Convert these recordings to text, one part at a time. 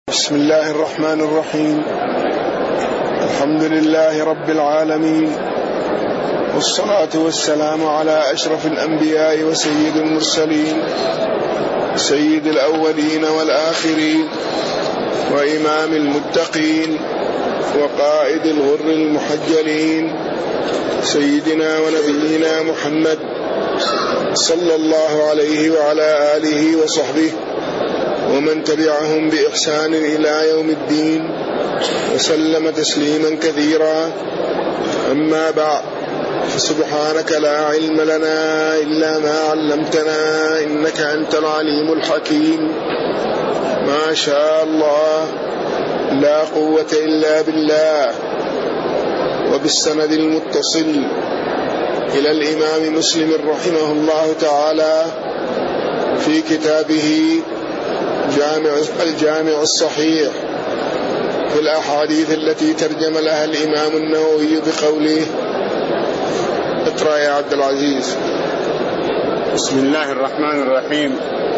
بسم الله الرحمن الرحيم. الحمد لله رب العالمين، والصلاة والسلام على أشرف الأنبياء وسيد المرسلين، سيد الأولين والآخرين، وإمام المتقين، وقائد الغر المحجلين، سيدنا ونبينا محمد صلى الله عليه وعلى آله وصحبه ومن تبعهم بإحسان إلى يوم الدين، وسلم تسليما كثيرا. أما بعد، فسبحانك لا علم لنا إلا ما علمتنا إنك أنت العليم الحكيم. ما شاء الله، لا قوة إلا بالله. وبالسند المتصل إلى الإمام مسلم رحمه الله تعالى في كتابه الجامع الصحيح في الأحاديث التي ترجم لها الإمام النووي بقوله. اقرأ يا عبد العزيز. بسم الله الرحمن الرحيم.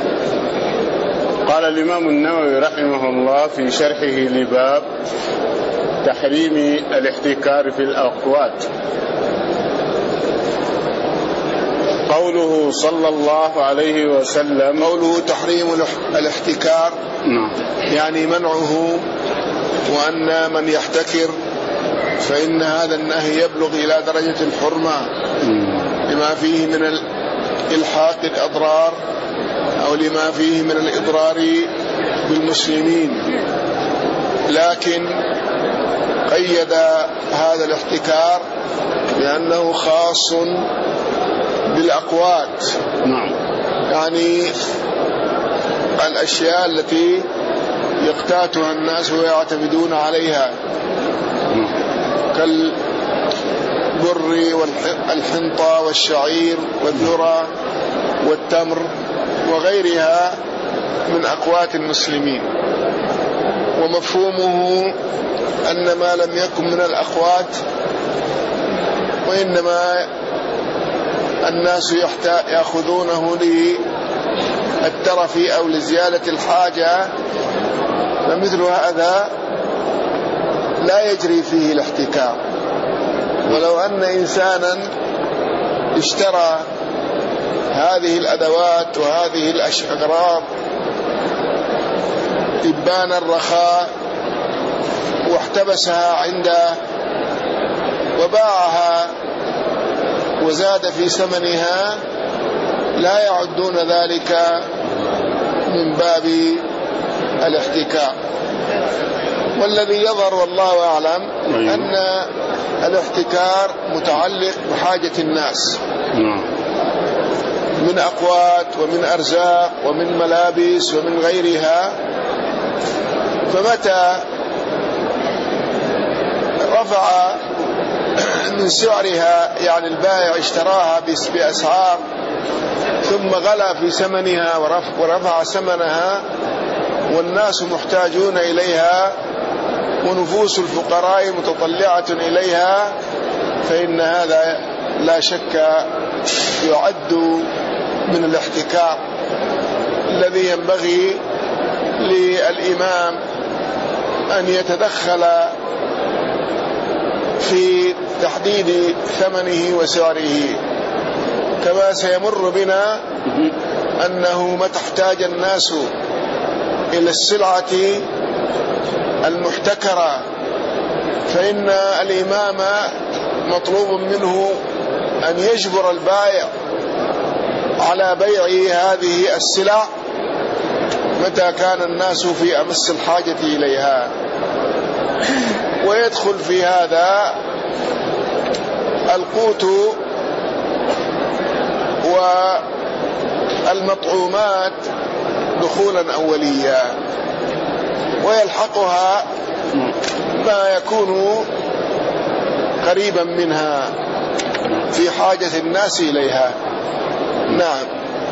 قال الإمام النووي رحمه الله في شرحه لباب تحريم الاحتكار في الأقوات: قوله صلى الله عليه وسلم، قوله تحريم الاحتكار يعني منعه، وأن من يحتكر فإن هذا النهي يبلغ إلى درجة الحرمة لما فيه من إلحاق الأضرار أو لما فيه من الإضرار بالمسلمين. لكن قيد هذا الاحتكار بأنه خاص بالأقوات، يعني الأشياء التي يقتاتها الناس ويعتمدون عليها كالبر والحنطة والشعير والذرة والتمر وغيرها من أقوات المسلمين. ومفهومه أن ما لم يكن من الأقوات وإنما الناس يأخذونه للترف أو لزيادة الحاجة، فمثل هذا لا يجري فيه الاحتكار. ولو أن إنسانا اشترى هذه الأدوات وهذه الأغراض إبان الرخاء واحتبسها عنده وباعها وزاد في ثمنها، لا يعدون ذلك من باب الاحتكار. والذي يظهر والله أعلم أن الاحتكار متعلق بحاجة الناس من أقوات ومن أرزاق ومن ملابس ومن غيرها. فمتى رفع من سعرها، يعني البائع اشتراها بأسعار ثم غلا في ثمنها ورفع ثمنها والناس محتاجون إليها ونفوس الفقراء متطلعة إليها، فإن هذا لا شك يعد من الاحتكار الذي ينبغي للإمام أن يتدخل في تحديد ثمنه وسعره. كما سيمر بنا أنه متى احتاج الناس إلى السلعة المحتكرة فإن الإمام مطلوب منه أن يجبر البائع على بيع هذه السلع متى كان الناس في أمس الحاجة إليها. ويدخل في هذا القوت والمطعومات دخولا أوليا، ويلحقها ما يكون قريبا منها في حاجة الناس إليها. نعم.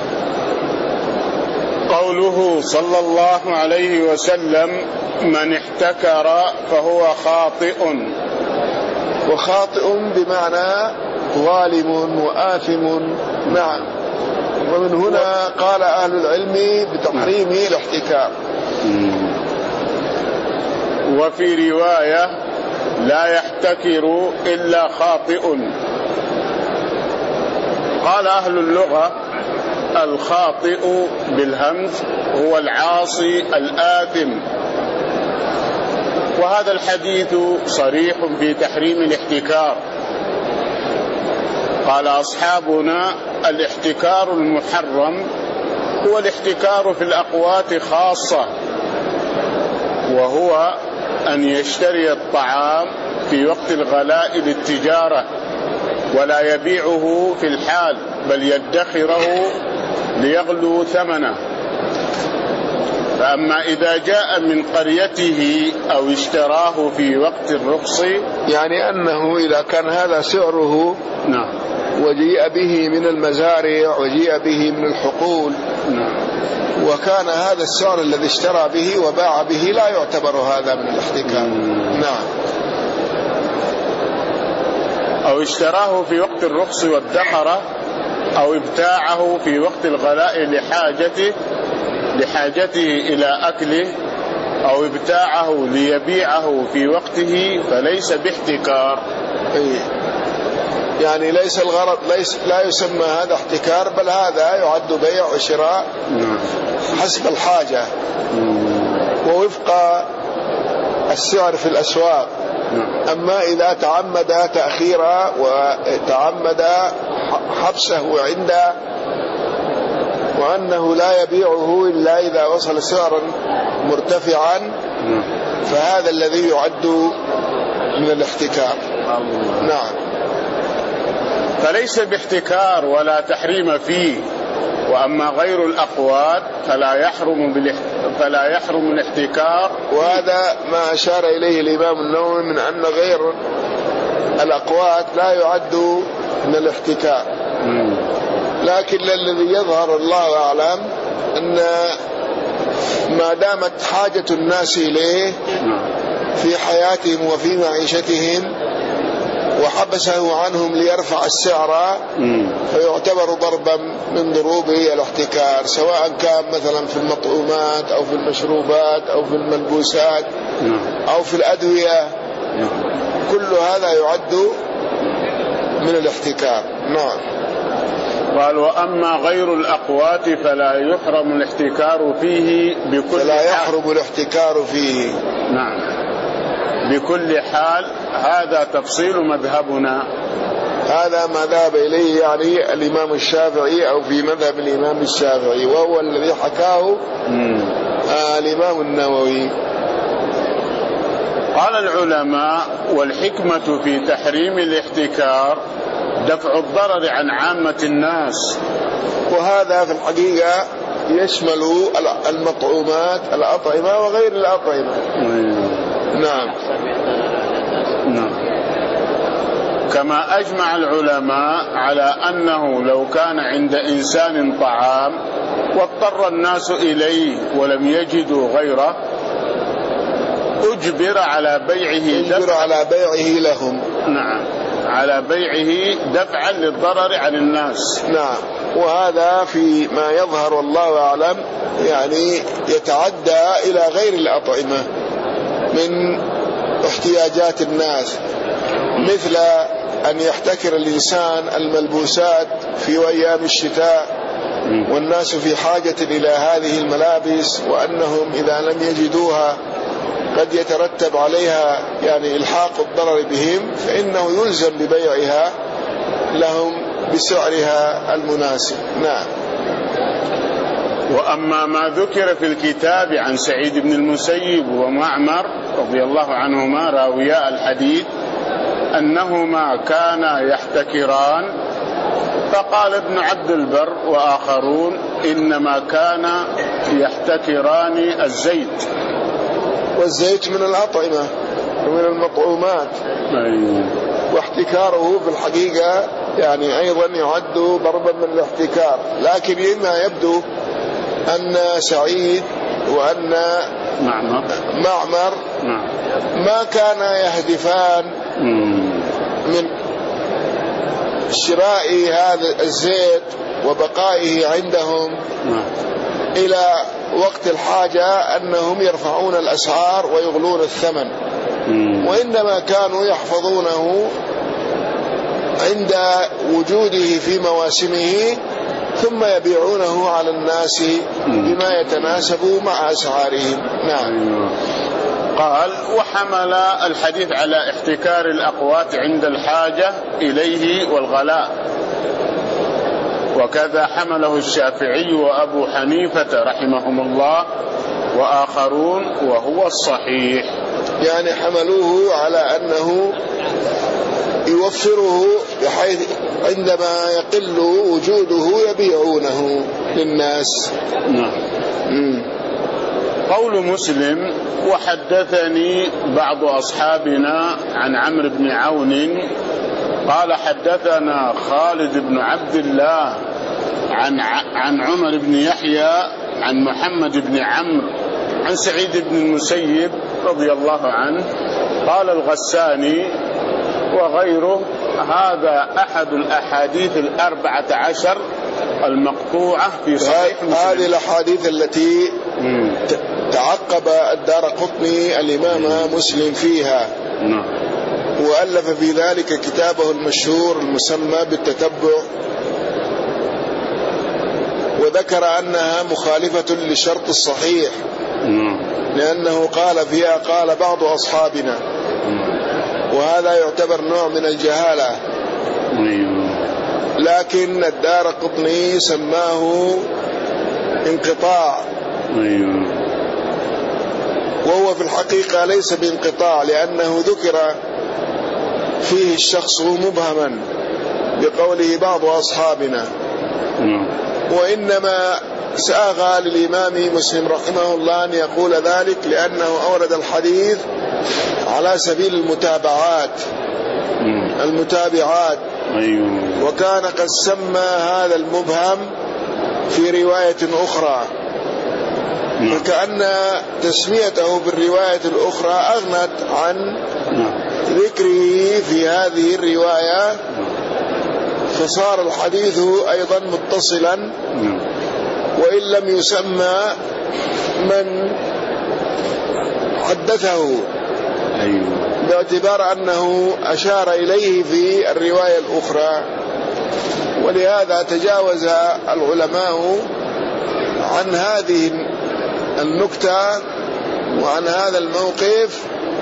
قوله صلى الله عليه وسلم: من احتكر فهو خاطئ. وخاطئ بمعنى ظالم وآثم. نعم. ومن هنا قال أهل العلم بتحريم الاحتكار. وفي رواية لا يحتكر إلا خاطئ. قال أهل اللغة الخاطئ بالهمز هو العاصي الآثم، وهذا الحديث صريح في تحريم الاحتكار. قال أصحابنا الاحتكار المحرم هو الاحتكار في الأقوات خاصة، وهو أن يشتري الطعام في وقت الغلاء للتجارة ولا يبيعه في الحال، بل يدخره ليغلو ثمنه. فأما إذا جاء من قريته أو اشتراه في وقت الرخص، يعني أنه إذا كان هذا سعره نعم، وجيء به من المزارع وجيء به من الحقول، نعم، وكان هذا السعر الذي اشترى به وباع به لا يعتبر هذا من الاحتكار. نعم. أو اشتراه في وقت الرخص وادخره، أو ابتاعه في وقت الغلاء لحاجته إلى أكله، أو ابتاعه ليبيعه في وقته، فليس باحتكار. يعني ليس الغرض، لا يسمى هذا احتكار، بل هذا يعد بيع وشراء حسب الحاجة ووفق السعر في الأسواق. أما إذا تعمد تأخيره وتعمد حبسه عنده وأنه لا يبيعه إلا إذا وصل سعرا مرتفعا، فهذا الذي يعد من الاحتكار. نعم. فليس باحتكار ولا تحريم فيه. وأما غير الأقوات فلا يحرم الاحتكار. وهذا ما أشار إليه الإمام النووي من أن غير الأقوات لا يعد من الاحتكار. لكن الذي يظهر الله أعلم أن ما دامت حاجة الناس إليه في حياتهم وفي معيشتهم وحبسه عنهم ليرفع السعر، فيعتبر ضربا من ضروب الاحتكار، سواء كان مثلا في المطعومات أو في المشروبات أو في الملبوسات أو في الأدوية، كل هذا يعد من الاحتكار. نعم. قال وأما غير الأقوات فلا يحرم الاحتكار فيه بكل فلا يحرم الاحتكار فيه. نعم، بكل حال. هذا تفصيل مذهبنا، هذا ما ذهب إليه يعني الإمام الشافعي، أو في مذهب الإمام الشافعي، وهو الذي حكاه الإمام النووي. قال العلماء والحكمة في تحريم الاحتكار دفع الضرر عن عامة الناس. وهذا في الحقيقة يشمل المطعومات، الأطعمة وغير الأطعمة. نعم. كما أجمع العلماء على أنه لو كان عند إنسان طعام واضطر الناس إليه ولم يجدوا غيره أجبر على بيعه لهم. نعم، على بيعه دفعا للضرر عن الناس. نعم. وهذا في ما يظهر والله أعلم يعني يتعدى إلى غير الأطعمة من احتياجات الناس، مثل أن يحتكر الإنسان الملبوسات في أيام الشتاء والناس في حاجة إلى هذه الملابس، وأنهم إذا لم يجدوها قد يترتب عليها يعني إلحاق الضرر بهم، فإنه يلزم ببيعها لهم بسعرها المناسب. نعم. وأما ما ذكر في الكتاب عن سعيد بن المسيب ومعمر رضي الله عنهما راويا الحديث أنهما كانا يحتكران، فقال ابن عبد البر وآخرون إنما كانا يحتكران الزيت، والزيت من الأطعمة ومن المطعومات، واحتكاره في الحقيقة يعني أيضا يعد ضربا من الاحتكار. لكن مما يبدو أن سعيد وأن معمر ما كانا يهدفان من شراء هذا الزيت وبقائه عندهم إلى وقت الحاجة أنهم يرفعون الأسعار ويغلون الثمن، وإنما كانوا يحفظونه عند وجوده في مواسمه ثم يبيعونه على الناس بما يتناسب مع أسعارهم. نعم. قال: وحمل الحديث على احتكار الأقوات عند الحاجة إليه والغلاء، وكذا حمله الشافعي وأبو حنيفة رحمهم الله وآخرون، وهو الصحيح. يعني حملوه على أنه يوفره بحيث عندما يقل وجوده يبيعونه للناس. قول مسلم: وحدثني بعض أصحابنا عن عمرو بن عون قال حدثنا خالد بن عبد الله عن عمر بن يحيى عن محمد بن عمرو عن سعيد بن المسيب رضي الله عنه قال الغساني وغيره: هذا أحد الأحاديث 14 المقطوعة في صحيح مسلم. هذه الأحاديث التي تعقب الدارقطني الإمام مسلم فيها، وألف في ذلك كتابه المشهور المسمى بالتتبع، وذكر أنها مخالفة لشرط الصحيح، لأنه قال فيها قال بعض أصحابنا، وهذا يعتبر نوع من الجهالة. لكن الدارقطني سماه انقطاع، وهو في الحقيقة ليس بانقطاع، لأنه ذكر فيه الشخص مبهما بقوله بعض أصحابنا، وإنما ساغ للإمام مسلم رحمه الله أن يقول ذلك لأنه أورد الحديث على سبيل المتابعات، وكان قد سمى هذا المبهم في رواية أخرى، فكأن تسميته بالرواية الأخرى أغنت عن ذكره في هذه الرواية، فصار الحديث أيضا متصلا وإن لم يسمى من حدثه، باعتبار أنه أشار إليه في الرواية الأخرى. ولهذا تجاوز العلماء عن هذه النكتة وعن هذا الموقف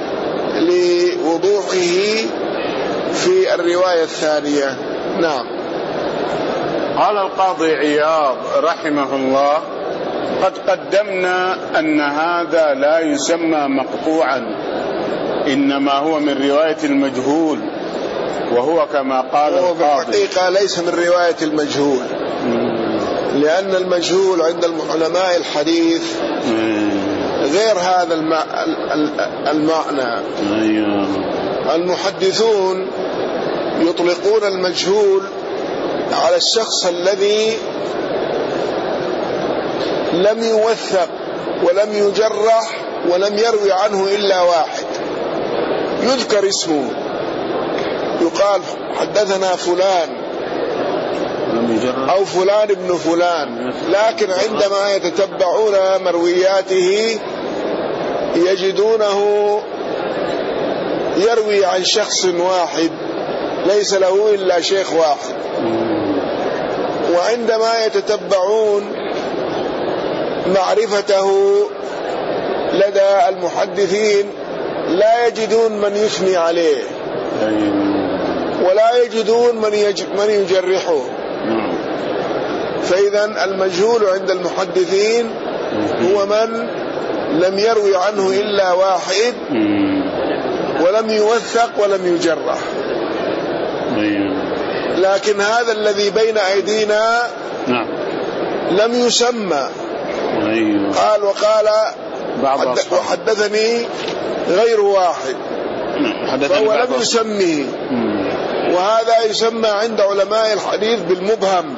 لوضوحه في الرواية الثانية. نعم. قال القاضي عياض رحمه الله: قد قدمنا أن هذا لا يسمى مقطوعا، إنما هو من رواية المجهول، وهو كما قال القاضي. في الحقيقة ليس من رواية المجهول، لأن المجهول عند علماء الحديث غير هذا المعنى. المحدثون يطلقون المجهول على الشخص الذي لم يوثق ولم يجرح ولم يروي عنه إلا واحد، يذكر اسمه، يقال حدثنا فلان أو فلان ابن فلان، لكن عندما يتتبعون مروياته يجدونه يروي عن شخص واحد ليس له إلا شيخ واحد، وعندما يتتبعون معرفته لدى المحدثين لا يجدون من يثني عليه ولا يجدون من يجرحه. فإذا المجهول عند المحدثين هو من لم يروي عنه إلا واحد ولم يوثق ولم يجرح. لكن هذا الذي بين أيدينا لم يسمى. قال وقال وحدثني غير واحد، فهو لم يسمه، وهذا يسمى عند علماء الحديث بالمبهم،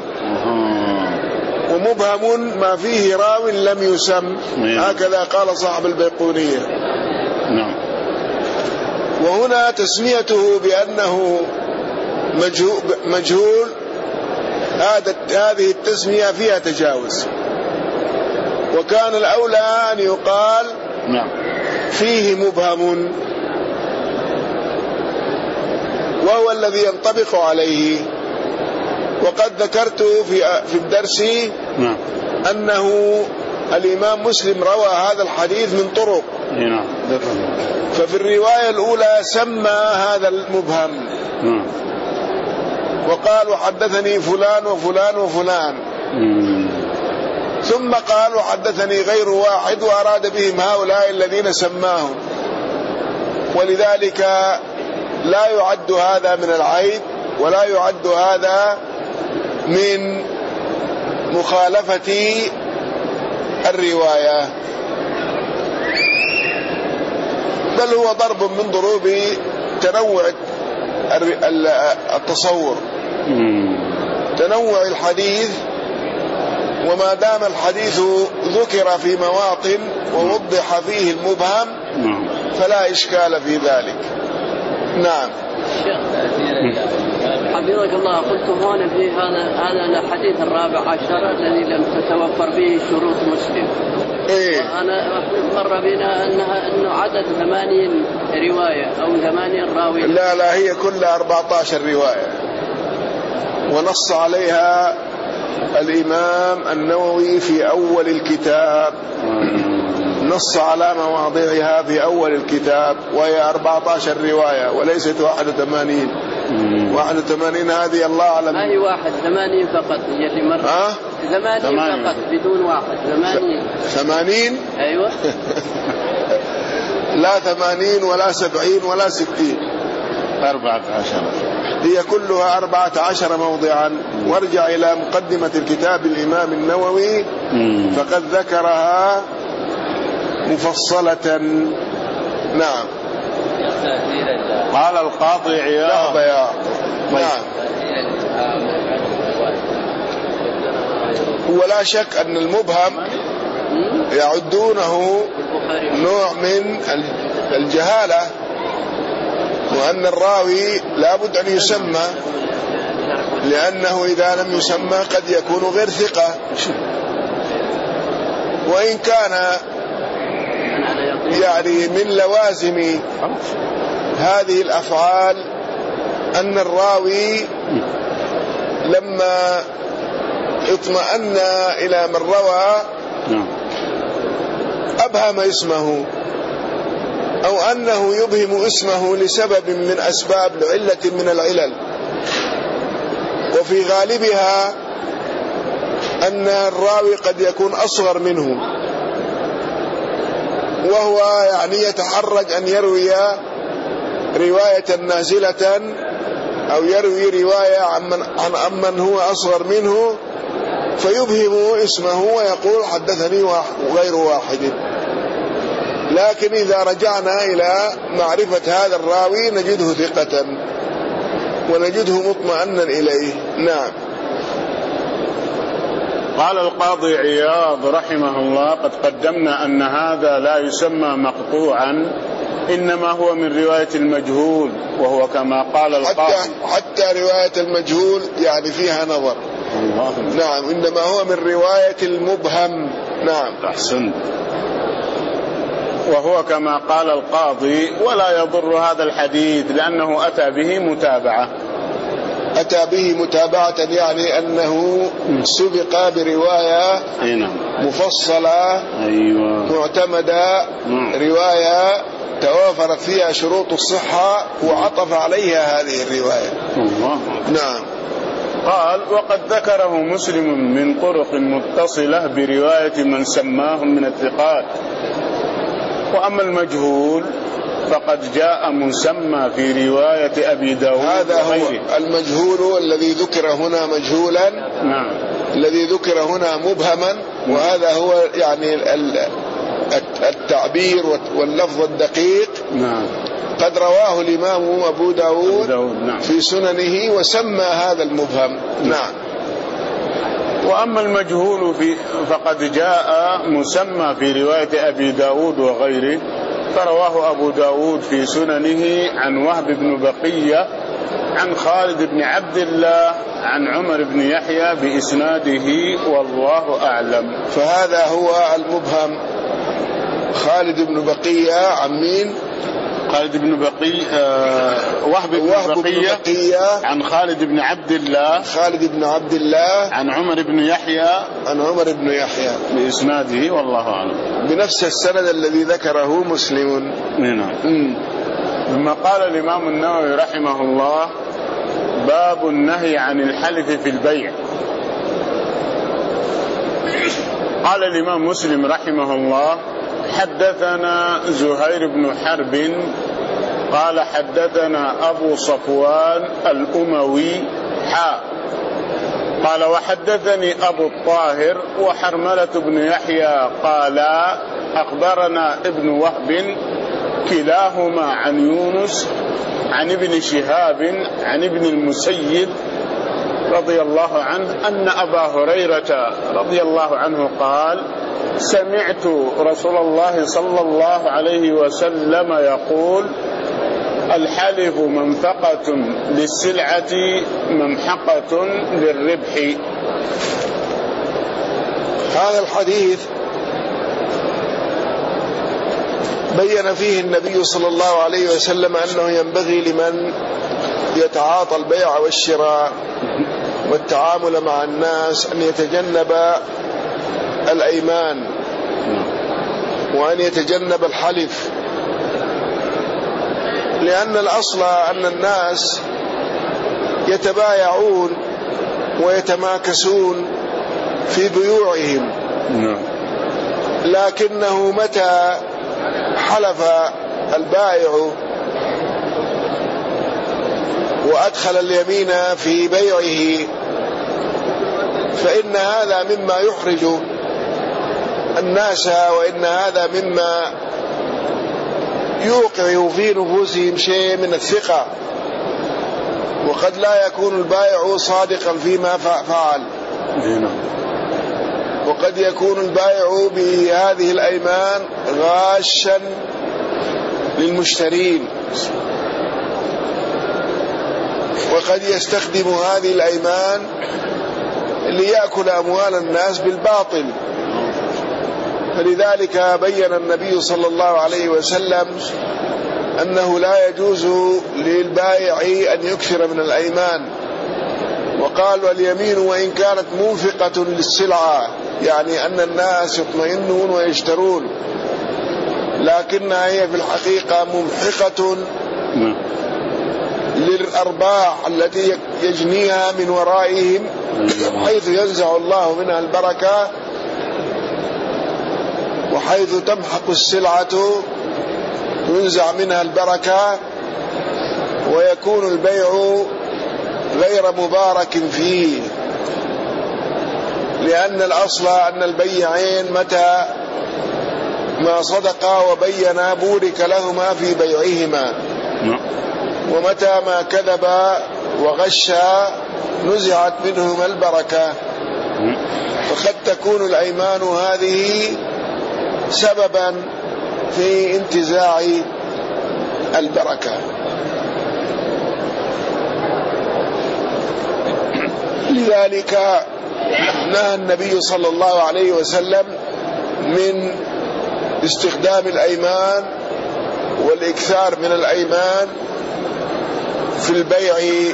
ومبهم ما فيه راو لم يسم، هكذا قال صاحب البيقونية. وهنا تسميته بأنه مجهول، هذه التسمية فيها تجاوز، وكان الأولى أن يقال فيه مبهم، وهو الذي ينطبق عليه. وقد ذكرت في الدرس أنه الإمام مسلم روى هذا الحديث من طرق، ففي الرواية الأولى سمى هذا المبهم وقال وحدثني فلان وفلان وفلان، ثم قال وحدثني غير واحد، وأراد بهم هؤلاء الذين سماهم. ولذلك لا يعد هذا من العيب، ولا يعد هذا من مخالفة الرواية، بل هو ضرب من ضروب تنوع التصور، تنوع الحديث. وما دام الحديث ذكر في مواطن ووضح فيه المبهم فلا إشكال في ذلك. نعم. حفظك الله، قلت هنا في هذا الحديث الرابع عشر الذي لم تتوفر فيه شروط مسلم. أنا مر بنا أنه عدد 80 رواية أو 80 راوي. لا هي كلها 14 رواية، ونص عليها الإمام النووي في أول الكتاب، نص على مواضعها في أول الكتاب، وهي 14 رواية وليست 81. 81 هذه الله أعلم. ما هي 81 فقط هي اللي مرة 80 فقط بدون 80. أيوة. لا 80 ولا 70 ولا 60، 14 هي كلها 14 موضعا. وارجع إلى مقدمة الكتاب الإمام النووي فقد ذكرها مفصلة. نعم. قال القاضي عياض. نعم. ولا شك أن المبهم يعدونه نوع من الجهالة، وأن الراوي لا بد أن يسمى، لأنه إذا لم يسمى قد يكون غير ثقة. وإن كان يعني من لوازم هذه الأفعال أن الراوي لما اطمأن إلى من روى أبهم اسمه، أو أنه يبهم اسمه لسبب من أسباب علة من العلل، وفي غالبها أن الراوي قد يكون أصغر منه، وهو يعني يتحرج أن يروي رواية نازلة أو يروي رواية عن من هو أصغر منه، فيبهم اسمه ويقول حدثني غير واحد. لكن إذا رجعنا إلى معرفة هذا الراوي نجده ثقة ونجده مطمئنا إليه. نعم. قال القاضي عياض رحمه الله: قد قدمنا أن هذا لا يسمى مقطوعا، إنما هو من رواية المجهول، وهو كما قال القاضي حتى رواية المجهول يعني فيها نظر. نعم، إنما هو من رواية المبهم. نعم. أحسنت. وهو كما قال القاضي: ولا يضر هذا الحديث لأنه أتى به متابعة. أتى به متابعة يعني أنه سبق برواية مفصلة معتمدة، رواية توافرت فيها شروط الصحة وعطف عليها هذه الرواية. نعم. قال: وقد ذكره مسلم من طرق متصلة برواية من سماهم من الثقات. وأما المجهول فقد جاء مسمى في رواية أبي داود. هذا هو المجهول الذي ذكر هنا مجهولا. نعم. الذي ذكر هنا مبهما، وهذا هو يعني التعبير واللفظ الدقيق. نعم. قد رواه الإمام أبو داود نعم. في سننه وسمى هذا المبهم. نعم. وأما المجهول فقد جاء مسمى في رواية أبي داود وغيره، فرواه أبو داود في سننه عن وهب بن بقية عن خالد بن عبد الله عن عمر بن يحيى بإسناده والله أعلم. فهذا هو المبهم. خالد بن بقية عن مين؟ خالد بن وهب بن بقية عن خالد بن عبد الله عن عمر بن يحيى بإسناده والله أعلم، بنفس السند الذي ذكره مسلم. ثم قال الإمام النووي رحمه الله: باب النهي عن الحلف في البيع. قال الإمام مسلم رحمه الله: حدثنا زهير بن حرب قال حدثنا أبو صفوان الأموي قال وحدثني أبو الطاهر وحرملة بن يحيى قال أخبرنا ابن وهب كلاهما عن يونس عن ابن شهاب عن ابن المسيب رضي الله عنه أن أبا هريرة رضي الله عنه قال: سمعت رسول الله صلى الله عليه وسلم يقول: الحلف منفقة للسلعة ممحقة للربح. هذا الحديث بين فيه النبي صلى الله عليه وسلم أنه ينبغي لمن يتعاطى البيع والشراء والتعامل مع الناس أن يتجنب الأيمان وأن يتجنب الحلف، لأن الأصل أن الناس يتبايعون ويتماكسون في بيوعهم، لكنه متى حلف البائع وأدخل اليمين في بيعه فإن هذا مما يحرج الناس، وإن هذا مما يوقع في نفوسهم شيء من الثقة، وقد لا يكون البائع صادقا فيما فعل، وقد يكون البائع بهذه الأيمان غاشا للمشترين، وقد يستخدم هذه الأيمان ليأكل أموال الناس بالباطل. فلذلك بين النبي صلى الله عليه وسلم أنه لا يجوز للبائع أن يكثر من الأيمان، وقال: واليمين وإن كانت منفقة للسلعة، يعني أن الناس يطمئنون ويشترون، لكنها هي في الحقيقة ممحقة للأرباح التي يجنيها من ورائهم، حيث ينزع الله منها البركة، وحيث تمحق السلعة ينزع منها البركة، ويكون البيع غير مبارك فيه، لأن الأصل أن البيعين متى ما صدقا وبينا بورك لهما في بيعهما، ومتى ما كذبا وغشا نزعت منهما البركة. وقد تكون الأيمان هذه سببا في انتزاع البركة. لذلك نهى النبي صلى الله عليه وسلم من استخدام الأيمان والإكثار من الأيمان في البيع،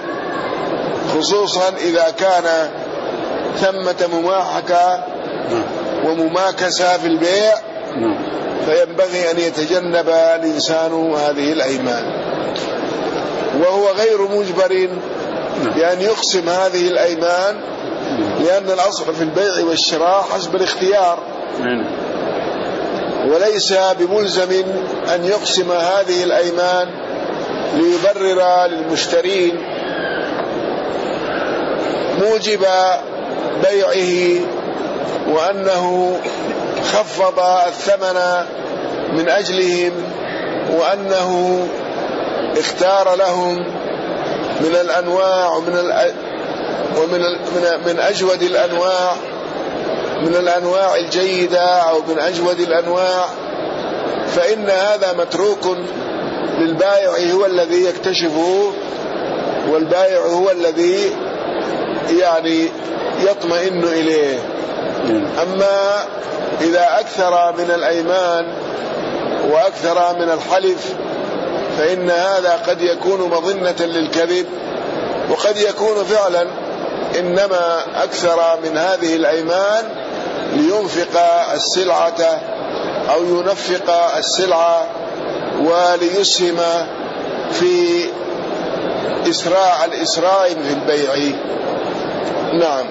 خصوصا إذا كان ثمة مماحكة ومماكسة في البيع، فينبغي أن يتجنب الإنسان هذه الأيمان، وهو غير مجبر بأن يقسم هذه الأيمان، لأن الأصل في البيع والشراء حسب الاختيار، وليس بملزم أن يقسم هذه الأيمان ليبرر للمشترين موجب بيعه، وأنه خفض الثمن من أجلهم، وأنه اختار لهم من الأنواع ومن أجود الأنواع، من الأنواع الجيدة أو من أجود الأنواع، فإن هذا متروك للبائع، هو الذي يكتشفه، والبائع هو الذي يعني يطمئن إليه. أما إذا أكثر من الأيمان وأكثر من الحلف فإن هذا قد يكون مظنة للكذب، وقد يكون فعلا إنما أكثر من هذه الأيمان لينفق السلعة أو ينفق السلعة وليسهم في الإسراء في البيع. نعم.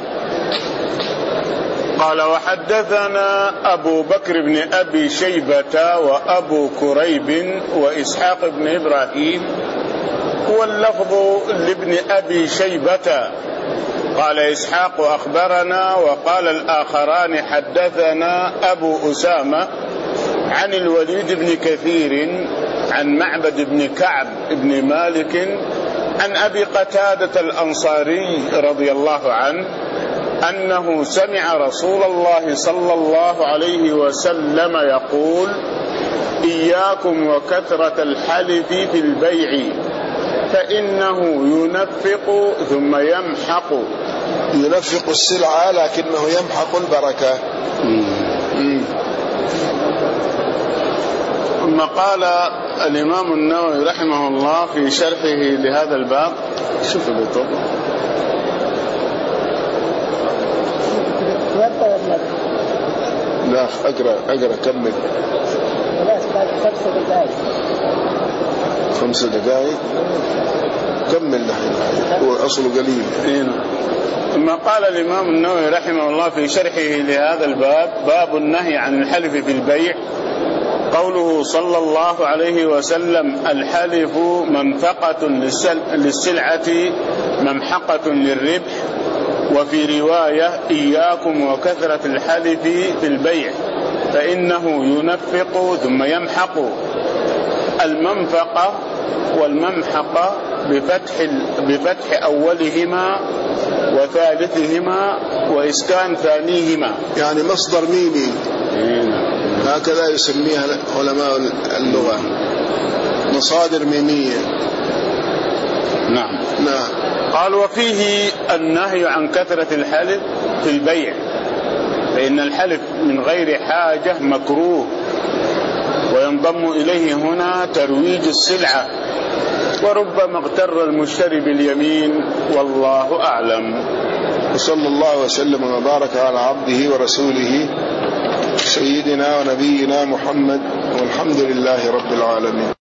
قال وحدثنا أبو بكر بن أبي شيبة وأبو كريب وإسحاق بن إبراهيم، واللفظ لابن أبي شيبة قال إسحاق أخبرنا، وقال الآخران حدثنا أبو أسامة عن الوليد بن كثير عن معبد بن كعب بن مالك عن أبي قتادة الأنصاري رضي الله عنه أنه سمع رسول الله صلى الله عليه وسلم يقول: إياكم وكثرة الحلف في البيع فإنه ينفق ثم يمحق. ينفق السلعة لكنه يمحق البركة. ثم قال الإمام النووي رحمه الله في شرحه لهذا الباب، شوف بالطبع لا أقرأ كمل. 5 دقائق كمل نحن، هو أصله قليل. ثم قال الإمام النووي رحمه الله في شرحه لهذا الباب: باب النهي عن الحلف في البيع. قوله صلى الله عليه وسلم: الحلف منفقة للسلعة ممحقة للربح. وفي رواية: إياكم وكثرة الحلف في البيع فإنه ينفق ثم يمحق. المنفقة والممحقة بفتح أولهما وثالثهما وإسكان ثانيهما، يعني مصدر ميمي، هكذا يسميها علماء اللغة، مصادر ميمية. نعم. قال: وفيه النهي عن كثرة الحلف في البيع، فإن الحلف من غير حاجة مكروه، وينضم إليه هنا ترويج السلعة، وربما اغتر المشتري باليمين، والله أعلم. وصلى الله وسلم وبارك على عبده ورسوله سيدنا ونبينا محمد، والحمد لله رب العالمين.